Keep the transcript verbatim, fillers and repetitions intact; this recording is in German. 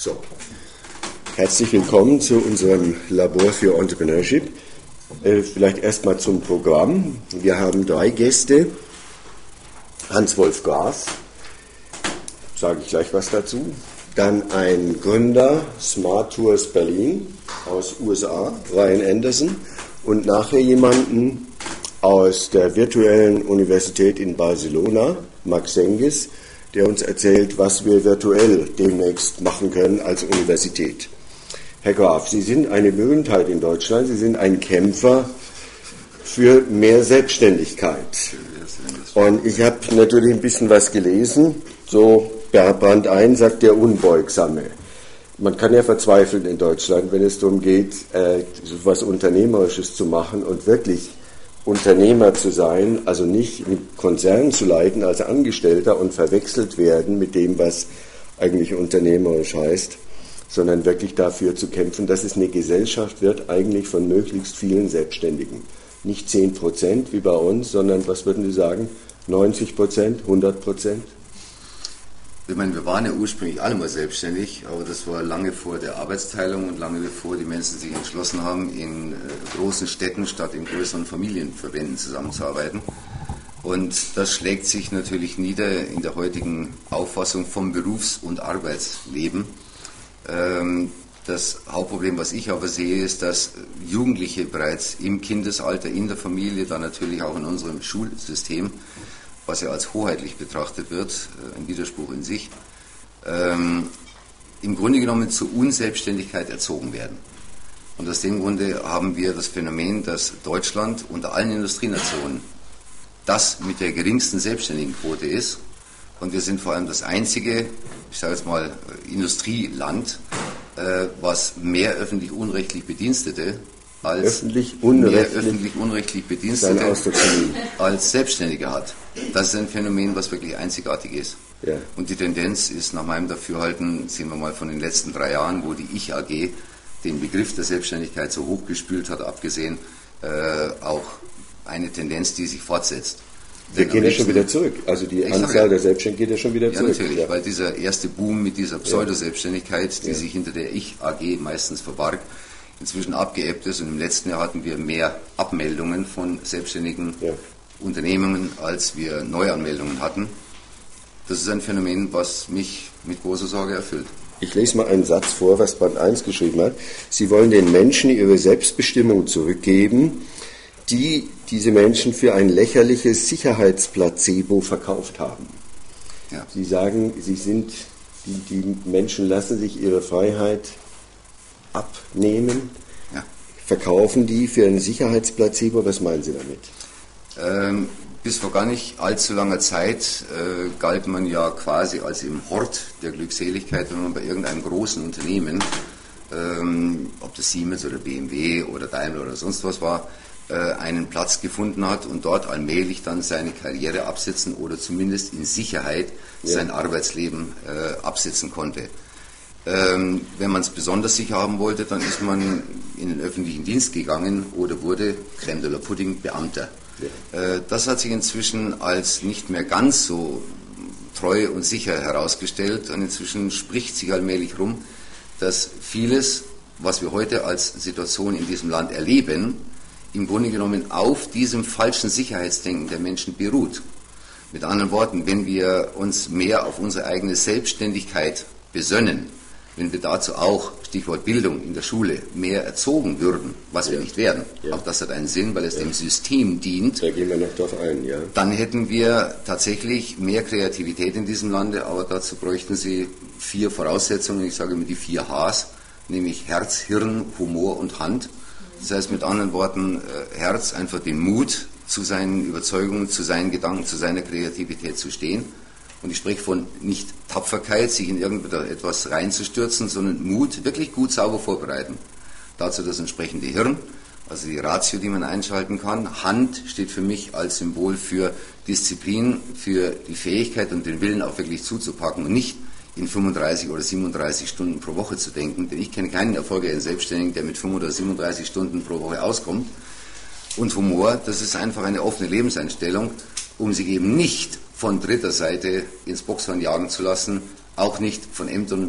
So, herzlich willkommen zu unserem Labor für Entrepreneurship. Äh, vielleicht erstmal zum Programm. Wir haben drei Gäste. Hans-Wolf Graf, sage ich gleich was dazu. Dann ein Gründer, Smart Tours Berlin aus U S A, Ryan Anderson. Und nachher jemanden aus der virtuellen Universität in Barcelona, Max Sengis, der uns erzählt, was wir virtuell demnächst machen können als Universität. Herr Graf, Sie sind eine Berühmtheit in Deutschland, Sie sind ein Kämpfer für mehr Selbstständigkeit. Und ich habe natürlich ein bisschen was gelesen, so Band eins sagt der Unbeugsame. Man kann ja verzweifeln in Deutschland, wenn es darum geht, äh, etwas Unternehmerisches zu machen und wirklich Unternehmer zu sein, also nicht mit Konzernen zu leiten als Angestellter und verwechselt werden mit dem, was eigentlich unternehmerisch heißt, sondern wirklich dafür zu kämpfen, dass es eine Gesellschaft wird, eigentlich von möglichst vielen Selbstständigen. Nicht zehn Prozent wie bei uns, sondern, was würden Sie sagen, neunzig Prozent, hundert Prozent? Ich meine, wir waren ja ursprünglich alle mal selbstständig, aber das war lange vor der Arbeitsteilung und lange bevor die Menschen sich entschlossen haben, in äh, großen Städten statt in größeren Familienverbänden zusammenzuarbeiten. Und das schlägt sich natürlich nieder in der heutigen Auffassung vom Berufs- und Arbeitsleben. Ähm, das Hauptproblem, was ich aber sehe, ist, dass Jugendliche bereits im Kindesalter, in der Familie, dann natürlich auch in unserem Schulsystem, was ja als hoheitlich betrachtet wird, ein Widerspruch in sich, ähm, im Grunde genommen zur Unselbstständigkeit erzogen werden. Und aus dem Grunde haben wir das Phänomen, dass Deutschland unter allen Industrienationen das mit der geringsten Selbstständigenquote ist. Und wir sind vor allem das einzige, ich sage jetzt mal, Industrieland, äh, was mehr öffentlich unrechtlich Bedienstete als öffentlich unrechtlich, öffentlich unrechtlich Bedienstete als Selbstständige hat. Das ist ein Phänomen, was wirklich einzigartig ist. Ja. Und die Tendenz ist nach meinem Dafürhalten, sehen wir mal von den letzten drei Jahren, wo die Ich A G den Begriff der Selbstständigkeit so hochgespült hat, abgesehen, äh, auch eine Tendenz, die sich fortsetzt. Wir gehen ja schon wieder zurück. Also die ich Anzahl der Selbstständigen geht ja schon wieder ja, zurück. Natürlich, ja, natürlich, weil dieser erste Boom mit dieser Pseudo-Selbstständigkeit, die ja. sich hinter der Ich A G meistens verbarg, inzwischen abgeebbt ist. Und im letzten Jahr hatten wir mehr Abmeldungen von selbstständigen ja. Unternehmungen, als wir Neuanmeldungen hatten. Das ist ein Phänomen, was mich mit großer Sorge erfüllt. Ich lese mal einen Satz vor, was Band eins geschrieben hat. Sie wollen den Menschen ihre Selbstbestimmung zurückgeben, die diese Menschen für ein lächerliches Sicherheitsplacebo verkauft haben. Ja. Sie sagen, sie sind, die, die Menschen lassen sich ihre Freiheit abnehmen, ja. verkaufen die für ein Sicherheitsplacebo. Was meinen Sie damit? Ähm, bis vor gar nicht allzu langer Zeit äh, galt man ja quasi als im Hort der Glückseligkeit, wenn man bei irgendeinem großen Unternehmen, ähm, ob das Siemens oder B M W oder Daimler oder sonst was war, äh, einen Platz gefunden hat und dort allmählich dann seine Karriere absitzen oder zumindest in Sicherheit ja. sein Arbeitsleben äh, absitzen konnte. Ähm, wenn man es besonders sicher haben wollte, dann ist man in den öffentlichen Dienst gegangen oder wurde, Crème de la Pudding, Beamter. Ja. Äh, das hat sich inzwischen als nicht mehr ganz so treu und sicher herausgestellt und inzwischen spricht sich allmählich rum, dass vieles, was wir heute als Situation in diesem Land erleben, im Grunde genommen auf diesem falschen Sicherheitsdenken der Menschen beruht. Mit anderen Worten, wenn wir uns mehr auf unsere eigene Selbstständigkeit besönnen, wenn wir dazu auch, Stichwort Bildung in der Schule, mehr erzogen würden, was ja. wir nicht werden, ja. auch das hat einen Sinn, weil es ja. dem System dient, da gehen wir noch drauf ein, ja. dann hätten wir tatsächlich mehr Kreativität in diesem Lande, aber dazu bräuchten Sie vier Voraussetzungen, ich sage immer die vier Hs, nämlich Herz, Hirn, Humor und Hand. Das heißt mit anderen Worten, Herz, einfach den Mut, zu seinen Überzeugungen, zu seinen Gedanken, zu seiner Kreativität zu stehen. Und ich spreche von nicht Tapferkeit, sich in irgendetwas reinzustürzen, sondern Mut, wirklich gut sauber vorbereiten. Dazu das entsprechende Hirn, also die Ratio, die man einschalten kann. Hand steht für mich als Symbol für Disziplin, für die Fähigkeit und den Willen auch wirklich zuzupacken und nicht in fünfunddreißig oder siebenunddreißig Stunden pro Woche zu denken. Denn ich kenne keinen erfolgreichen Selbstständigen, der mit fünfunddreißig oder siebenunddreißig Stunden pro Woche auskommt. Und Humor, das ist einfach eine offene Lebenseinstellung, um sich eben nicht von dritter Seite ins Boxhorn jagen zu lassen, auch nicht von Ämtern